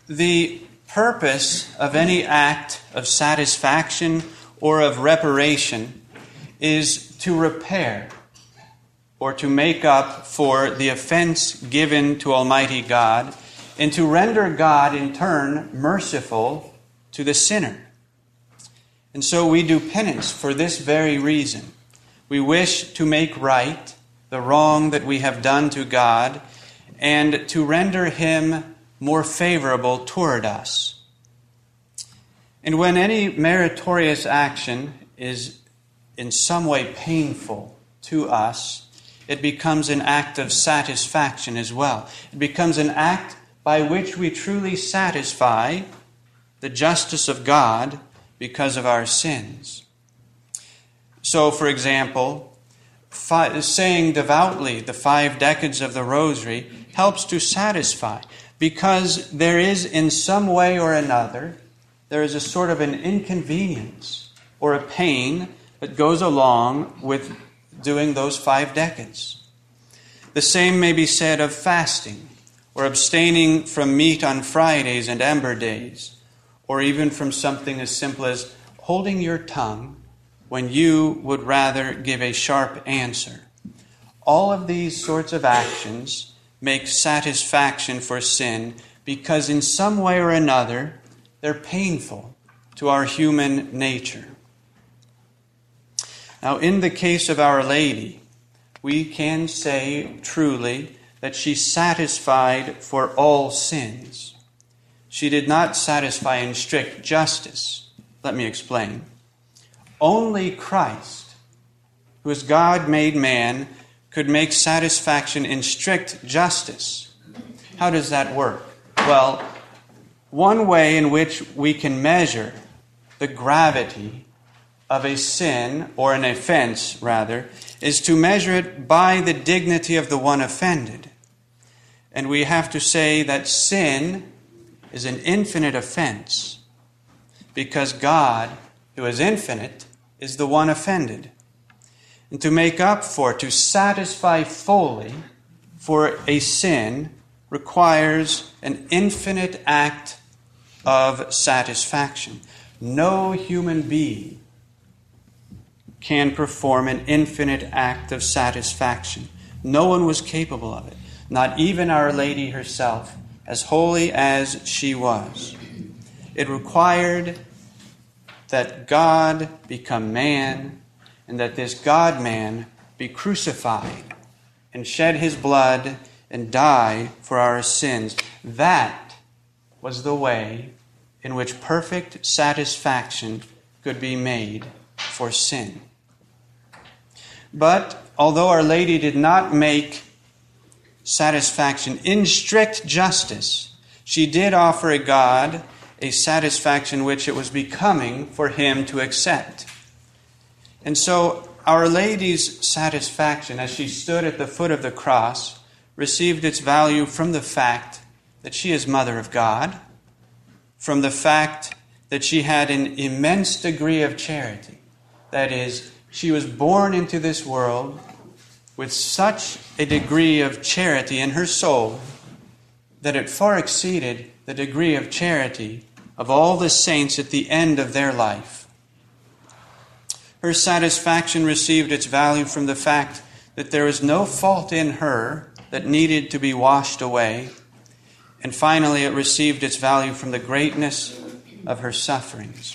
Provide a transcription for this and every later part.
The purpose of any act of satisfaction or of reparation is to repair or to make up for the offense given to Almighty God and to render God in turn merciful to the sinner. And so we do penance for this very reason. We wish to make right the wrong that we have done to God and to render Him more favorable toward us. And when any meritorious action is in some way painful to us, it becomes an act of satisfaction as well. It becomes an act by which we truly satisfy the justice of God because of our sins. So, for example, saying devoutly the 5 decades of the Rosary helps to satisfy, because there is in some way or another, there is a sort of an inconvenience or a pain that goes along with doing those 5 decades. The same may be said of fasting, or abstaining from meat on Fridays and Ember Days, or even from something as simple as holding your tongue when you would rather give a sharp answer. All of these sorts of actions make satisfaction for sin because in some way or another they're painful to our human nature. Now, in the case of Our Lady, we can say truly that she satisfied for all sins. She did not satisfy in strict justice. Let me explain. Only Christ, who is God made man, could make satisfaction in strict justice. How does that work? Well, one way in which we can measure the gravity of a sin, or an offense rather, is to measure it by the dignity of the one offended. And we have to say that sin is an infinite offense because God, who is infinite, is the one offended. And to make up for, to satisfy fully for a sin requires an infinite act of satisfaction. No human being can perform an infinite act of satisfaction. No one was capable of it, not even Our Lady herself, as holy as she was. It required that God become man, and that this God-man be crucified and shed his blood and die for our sins. That was the way in which perfect satisfaction could be made for sin. But although Our Lady did not make satisfaction in strict justice, she did offer God a satisfaction which it was becoming for Him to accept. And so Our Lady's satisfaction as she stood at the foot of the cross received its value from the fact that she is Mother of God, from the fact that she had an immense degree of charity. That is, she was born into this world with such a degree of charity in her soul that it far exceeded the degree of charity of all the saints at the end of their life. Her satisfaction received its value from the fact that there was no fault in her that needed to be washed away. And finally, it received its value from the greatness of her sufferings.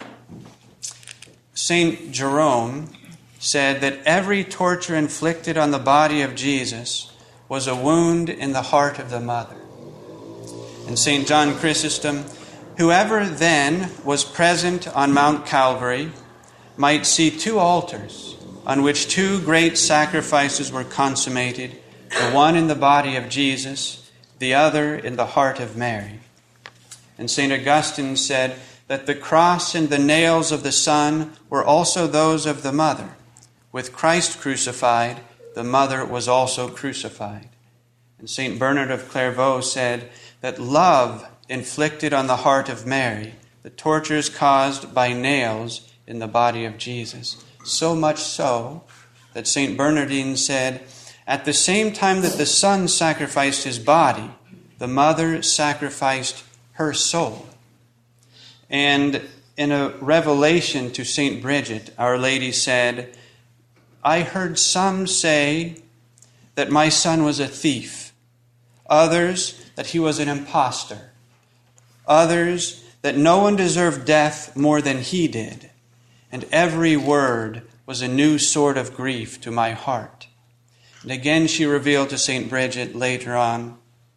St. Jerome said that every torture inflicted on the body of Jesus was a wound in the heart of the mother. And St. John Chrysostom, whoever then was present on Mount Calvary might see 2 altars on which 2 great sacrifices were consummated, the one in the body of Jesus, the other in the heart of Mary. And St. Augustine said that the cross and the nails of the Son were also those of the mother. With Christ crucified, the mother was also crucified. And St. Bernard of Clairvaux said that love inflicted on the heart of Mary the tortures caused by nails in the body of Jesus. So much so that St. Bernardine said, at the same time that the Son sacrificed his body, the mother sacrificed her soul. And in a revelation to St. Bridget, Our Lady said, "I heard some say that my son was a thief, others that he was an impostor, others that no one deserved death more than he did, and every word was a new sort of grief to my heart." And again she revealed to St. Bridget later on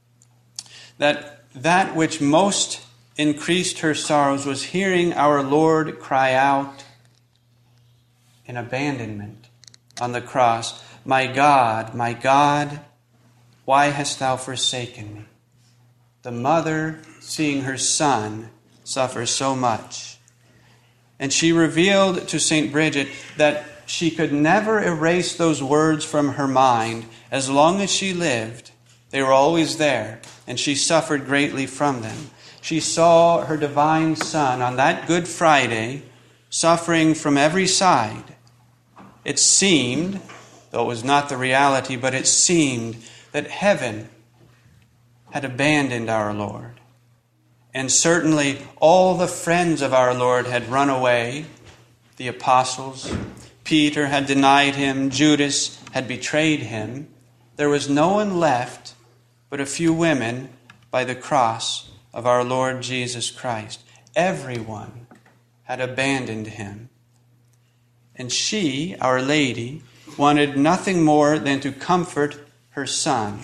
that which most increased her sorrows was hearing our Lord cry out in abandonment on the cross, my God, why hast thou forsaken me?" The mother, seeing her son suffer so much. And she revealed to St. Bridget that she could never erase those words from her mind. As long as she lived, they were always there, and she suffered greatly from them. She saw her divine Son on that Good Friday suffering from every side. It seemed, though it was not the reality, but it seemed that heaven had abandoned our Lord. And certainly all the friends of our Lord had run away, the apostles. Peter had denied him. Judas had betrayed him. There was no one left but a few women by the cross of our Lord Jesus Christ. Everyone had abandoned him. And she, Our Lady, wanted nothing more than to comfort her son.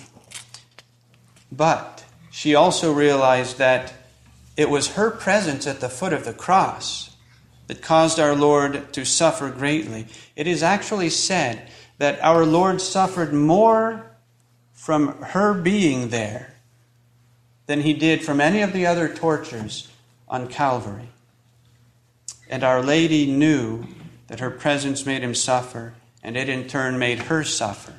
But she also realized that it was her presence at the foot of the cross that caused our Lord to suffer greatly. It is actually said that our Lord suffered more from her being there than he did from any of the other tortures on Calvary. And Our Lady knew that her presence made him suffer, and it in turn made her suffer.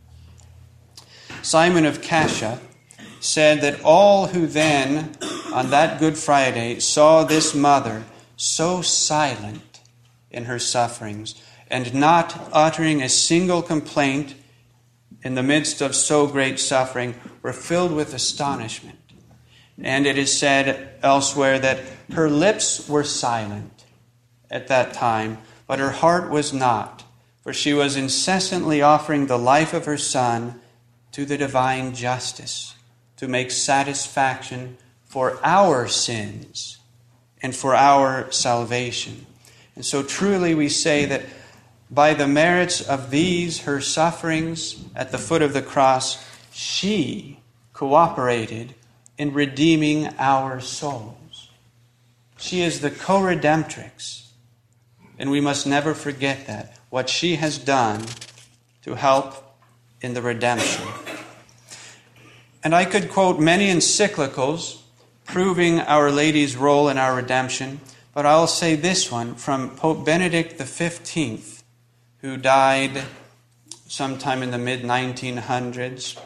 Simon of Cassia said that all who then, on that Good Friday, saw this mother so silent in her sufferings and not uttering a single complaint in the midst of so great suffering were filled with astonishment. And it is said elsewhere that her lips were silent at that time, but her heart was not, for she was incessantly offering the life of her Son to the divine justice, to make satisfaction for our sins and for our salvation. And so truly we say that by the merits of these, her sufferings at the foot of the cross, she cooperated in redeeming our souls. She is the co-redemptrix, and we must never forget that, what she has done to help in the redemption. And I could quote many encyclicals proving Our Lady's role in our redemption, but I'll say this one from Pope Benedict XV, who died sometime in the mid-1900s.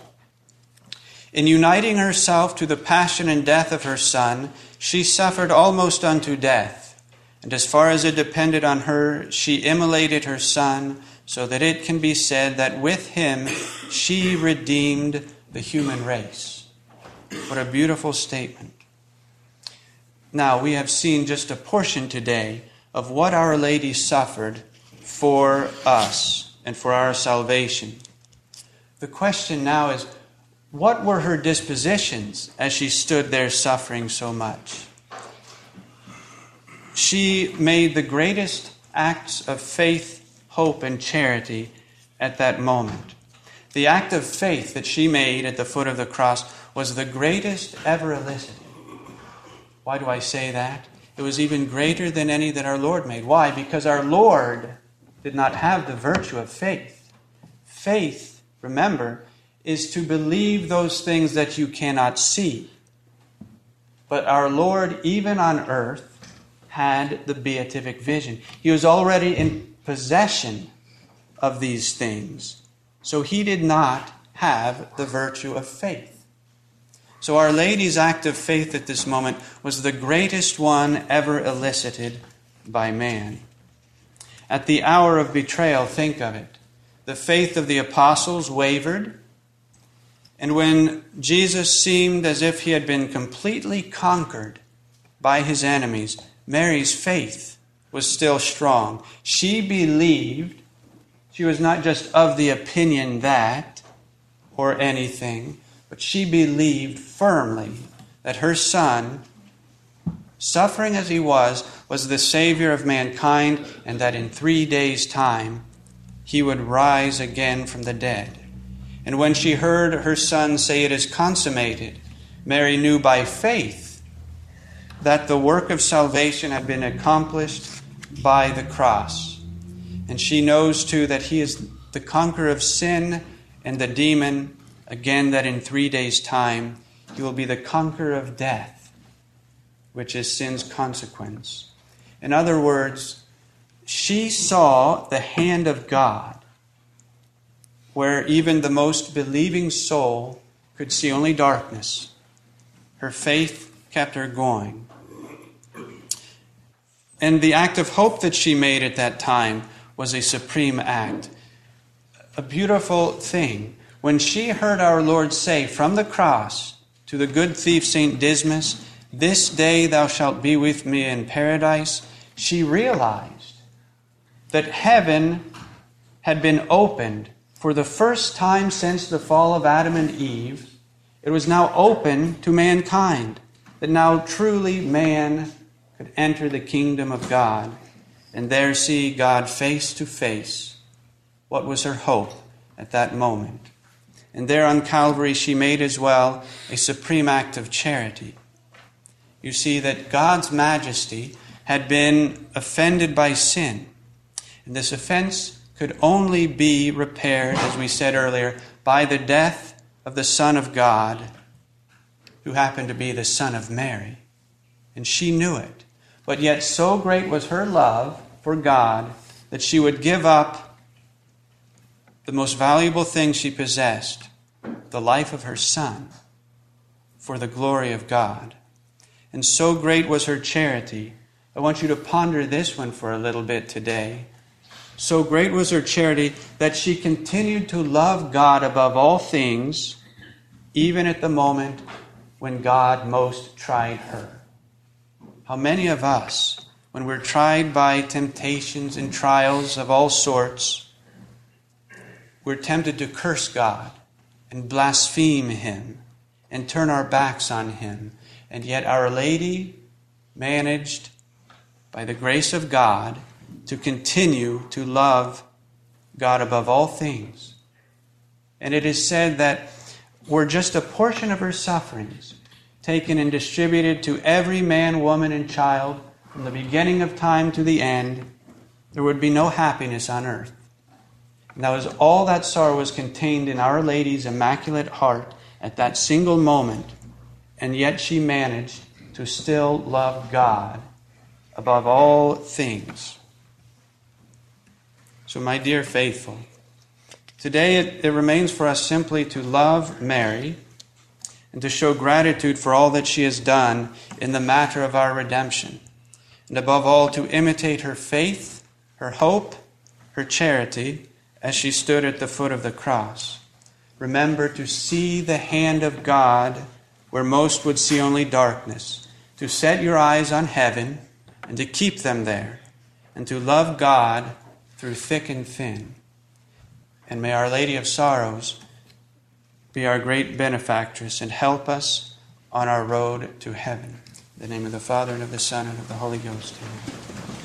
In uniting herself to the passion and death of her Son, she suffered almost unto death. And as far as it depended on her, she immolated her Son, so that it can be said that with him she redeemed the human race. What a beautiful statement. Now, we have seen just a portion today of what Our Lady suffered for us and for our salvation. The question now is, what were her dispositions as she stood there suffering so much? She made the greatest acts of faith, hope, and charity at that moment. The act of faith that she made at the foot of the cross was the greatest ever elicited. Why do I say that? It was even greater than any that our Lord made. Why? Because our Lord did not have the virtue of faith. Faith, remember, is to believe those things that you cannot see. But our Lord, even on earth, had the beatific vision. He was already in possession of these things. So he did not have the virtue of faith. So Our Lady's act of faith at this moment was the greatest one ever elicited by man. At the hour of betrayal, think of it. The faith of the apostles wavered, And when Jesus seemed as if he had been completely conquered by his enemies, Mary's faith was still strong. She believed. She was not just of the opinion that or anything, but she believed firmly that her Son, suffering as he was the Savior of mankind, and that in 3 days' time he would rise again from the dead. And when she heard her Son say, "It is consummated," Mary knew by faith that the work of salvation had been accomplished by the cross. And she knows too that he is the conqueror of sin and the demon, again that in 3 days' time he will be the conqueror of death, which is sin's consequence. In other words, she saw the hand of God where even the most believing soul could see only darkness. Her faith kept her going. And the act of hope that she made at that time was a supreme act. A beautiful thing. When she heard our Lord say from the cross to the good thief St. Dismas, "This day thou shalt be with me in paradise," she realized that heaven had been opened for the first time since the fall of Adam and Eve. It was now open to mankind, that now truly man could enter the kingdom of God and there see God face to face. What was her hope at that moment? And there on Calvary she made as well a supreme act of charity. You see that God's majesty had been offended by sin. And this offense could only be repaired, as we said earlier, by the death of the Son of God, who happened to be the Son of Mary. And she knew it. But yet so great was her love for God that she would give up the most valuable thing she possessed, the life of her Son, for the glory of God. And so great was her charity. I want you to ponder this one for a little bit today. So great was her charity that she continued to love God above all things, even at the moment when God most tried her. How many of us, when we're tried by temptations and trials of all sorts, we're tempted to curse God and blaspheme Him and turn our backs on Him. And yet Our Lady managed, by the grace of God, to continue to love God above all things. And it is said that were just a portion of her sufferings taken and distributed to every man, woman, and child from the beginning of time to the end, there would be no happiness on earth. And that was all that sorrow was contained in Our Lady's immaculate heart at that single moment. And yet she managed to still love God above all things. So my dear faithful, today it remains for us simply to love Mary and to show gratitude for all that she has done in the matter of our redemption. And above all, to imitate her faith, her hope, her charity, as she stood at the foot of the cross. Remember to see the hand of God where most would see only darkness, to set your eyes on heaven and to keep them there, and to love God through thick and thin. And may Our Lady of Sorrows be our great benefactress and help us on our road to heaven. In the name of the Father, and of the Son, and of the Holy Ghost. Amen.